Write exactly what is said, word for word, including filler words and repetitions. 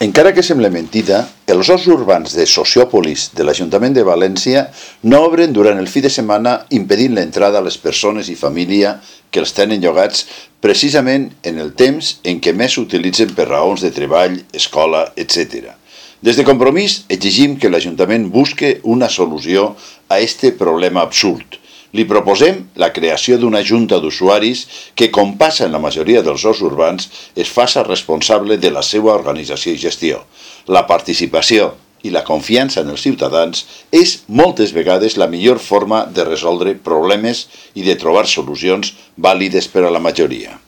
Encara que sembla mentida, els horts urbans de Sociòpolis de l'Ajuntament de València no obren durant el fi de setmana impedint l'entrada a les persones i família que els tenen llogats precisament en el temps en què més s'utilitzen per raons de treball, escola, etcètera. Des de Compromís exigim que l'Ajuntament busque una solució a este problema absurd. Li proposem la creació d'una junta d'usuaris que, com passa en la majoria dels horts urbans, es faça responsable de la seva organització i gestió. La participació i la confiança en els ciutadans és moltes vegades la millor forma de resoldre problemes i de trobar solucions vàlides per a la majoria.